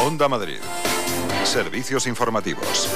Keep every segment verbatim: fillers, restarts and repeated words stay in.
Onda Madrid. Servicios informativos.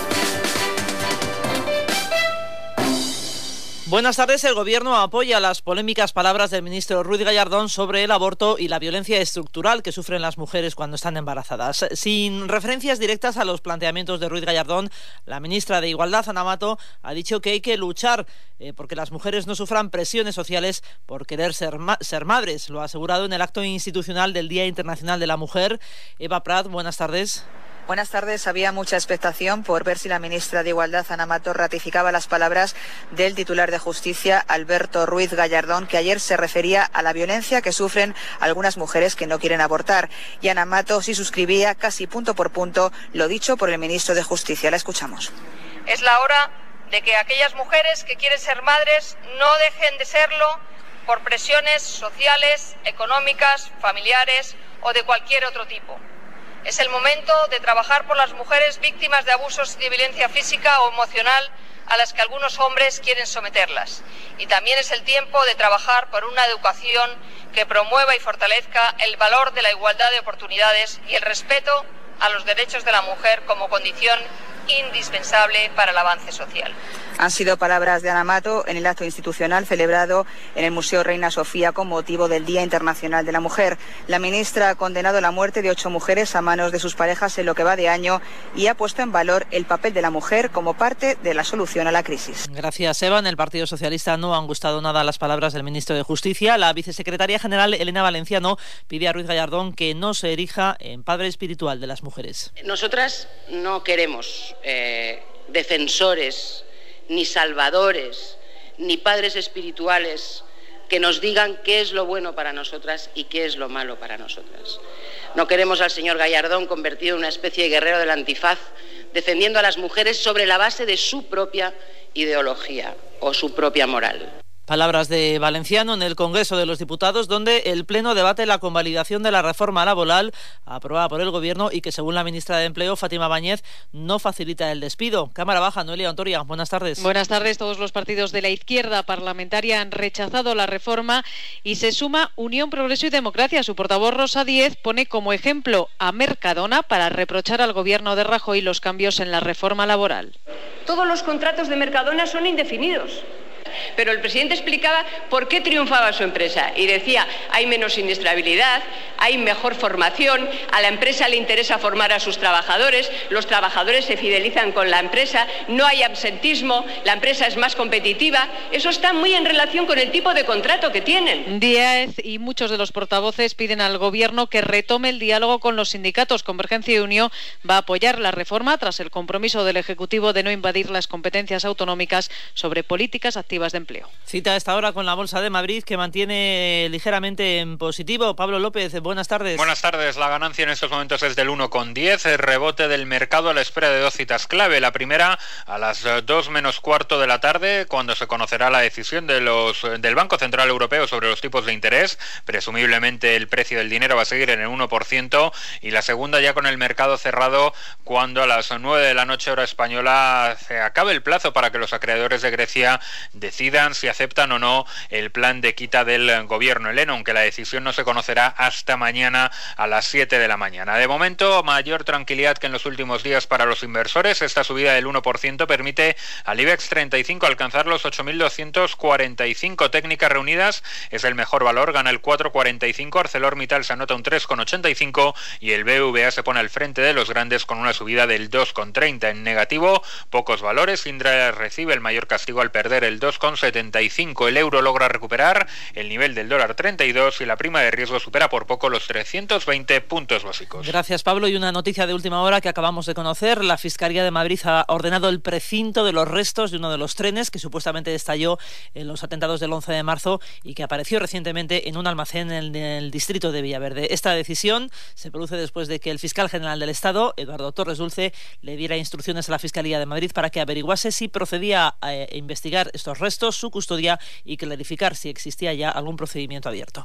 Buenas tardes. El Gobierno apoya las polémicas palabras del ministro Ruiz Gallardón sobre el aborto y la violencia estructural que sufren las mujeres cuando están embarazadas. Sin referencias directas a los planteamientos de Ruiz Gallardón, la ministra de Igualdad, Ana Mato, ha dicho que hay que luchar eh, porque las mujeres no sufran presiones sociales por querer ser, ma- ser madres. Lo ha asegurado en el acto institucional del Día Internacional de la Mujer. Eva Prat, buenas tardes. Buenas tardes. Había mucha expectación por ver si la ministra de Igualdad, Ana Mato, ratificaba las palabras del titular de Justicia, Alberto Ruiz Gallardón, que ayer se refería a la violencia que sufren algunas mujeres que no quieren abortar. Y Ana Mato sí suscribía casi punto por punto lo dicho por el ministro de Justicia. La escuchamos. Es la hora de que aquellas mujeres que quieren ser madres no dejen de serlo por presiones sociales, económicas, familiares o de cualquier otro tipo. Es el momento de trabajar por las mujeres víctimas de abusos y de violencia física o emocional a las que algunos hombres quieren someterlas. Y también es el tiempo de trabajar por una educación que promueva y fortalezca el valor de la igualdad de oportunidades y el respeto a los derechos de la mujer como condición indispensable para el avance social. Han sido palabras de Ana Mato en el acto institucional celebrado en el Museo Reina Sofía con motivo del Día Internacional de la Mujer. La ministra ha condenado la muerte de ocho mujeres a manos de sus parejas en lo que va de año y ha puesto en valor el papel de la mujer como parte de la solución a la crisis. Gracias, Eva. En el Partido Socialista no han gustado nada las palabras del ministro de Justicia. La vicesecretaria general, Elena Valenciano, pide a Ruiz Gallardón que no se erija en padre espiritual de las mujeres. Nosotras no queremos eh, defensores ni salvadores, ni padres espirituales que nos digan qué es lo bueno para nosotras y qué es lo malo para nosotras. No queremos al señor Gallardón convertido en una especie de guerrero del antifaz, defendiendo a las mujeres sobre la base de su propia ideología o su propia moral. Palabras de Valenciano en el Congreso de los Diputados, donde el Pleno debate la convalidación de la reforma laboral aprobada por el Gobierno y que, según la ministra de Empleo, Fátima Báñez, no facilita el despido. Cámara Baja, Noelia Ontoria, buenas tardes. Buenas tardes. Todos los partidos de la izquierda parlamentaria han rechazado la reforma y se suma Unión, Progreso y Democracia. Su portavoz, Rosa Díez, pone como ejemplo a Mercadona para reprochar al Gobierno de Rajoy los cambios en la reforma laboral. Todos los contratos de Mercadona son indefinidos. Pero el presidente explicaba por qué triunfaba su empresa y decía, hay menos inestabilidad, hay mejor formación, a la empresa le interesa formar a sus trabajadores, los trabajadores se fidelizan con la empresa, no hay absentismo, la empresa es más competitiva. Eso está muy en relación con el tipo de contrato que tienen. Díaz y muchos de los portavoces piden al Gobierno que retome el diálogo con los sindicatos. Convergencia y Unión va a apoyar la reforma tras el compromiso del Ejecutivo de no invadir las competencias autonómicas sobre políticas activas de empleo. Cita a esta hora con la Bolsa de Madrid, que mantiene ligeramente en positivo. Pablo López, buenas tardes. Buenas tardes. La ganancia en estos momentos es del uno coma diez. El rebote del mercado a la espera de dos citas clave. La primera a las dos menos cuarto de la tarde, cuando se conocerá la decisión de los del Banco Central Europeo sobre los tipos de interés. Presumiblemente el precio del dinero va a seguir en el uno por ciento. Y la segunda ya con el mercado cerrado, cuando a las nueve de la noche hora española se acabe el plazo para que los acreedores de Grecia decidan si aceptan o no el plan de quita del gobierno heleno, aunque la decisión no se conocerá hasta mañana a las siete de la mañana. De momento, mayor tranquilidad que en los últimos días para los inversores. Esta subida del uno por ciento permite al IBEX treinta y cinco alcanzar los ocho mil doscientos cuarenta y cinco. Técnicas reunidas es el mejor valor, gana el cuatro coma cuarenta y cinco. ArcelorMittal se anota un tres coma ochenta y cinco y el B B V A se pone al frente de los grandes con una subida del dos coma treinta. En negativo, pocos valores. Indra recibe el mayor castigo al perder el dos coma setenta y cinco. El euro logra recuperar el nivel del dólar treinta y dos y la prima de riesgo supera por poco los trescientos veinte puntos básicos. Gracias, Pablo. Y una noticia de última hora que acabamos de conocer. La Fiscalía de Madrid ha ordenado el precinto de los restos de uno de los trenes que supuestamente estalló en los atentados del once de marzo y que apareció recientemente en un almacén en el distrito de Villaverde. Esta decisión se produce después de que el fiscal general del Estado, Eduardo Torres Dulce, le diera instrucciones a la Fiscalía de Madrid para que averiguase si procedía a investigar estos restos, su custodia y clarificar si existía ya algún procedimiento abierto.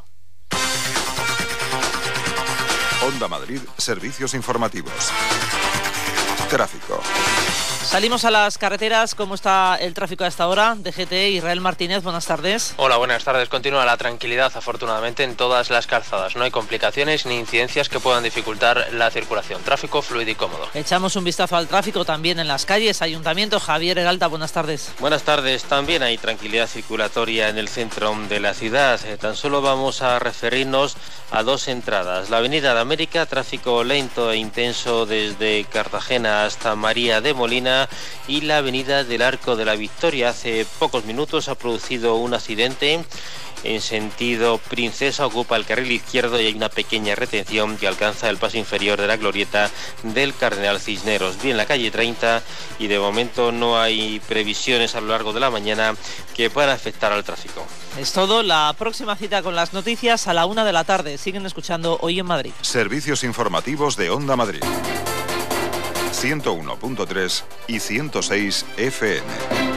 Onda Madrid, servicios informativos. Tráfico. Salimos a las carreteras. ¿Cómo está el tráfico a esta hora? D G T, Israel Martínez, buenas tardes. Hola, buenas tardes. Continúa la tranquilidad, afortunadamente, en todas las calzadas. No hay complicaciones ni incidencias que puedan dificultar la circulación. Tráfico fluido y cómodo. Echamos un vistazo al tráfico también en las calles. Ayuntamiento, Javier Heralta, buenas tardes. Buenas tardes. También hay tranquilidad circulatoria en el centro de la ciudad. Eh, tan solo vamos a referirnos a dos entradas. La Avenida de América, tráfico lento e intenso desde Cartagena hasta María de Molina, y la Avenida del Arco de la Victoria. Hace pocos minutos ha producido un accidente en sentido Princesa, ocupa el carril izquierdo y hay una pequeña retención que alcanza el paso inferior de la glorieta del Cardenal Cisneros. Bien, la calle treinta, y de momento no hay previsiones a lo largo de la mañana que puedan afectar al tráfico. Es todo. La próxima cita con las noticias a la una de la tarde. Siguen escuchando Hoy en Madrid. Servicios informativos de Onda Madrid. ciento uno punto tres y ciento seis F M.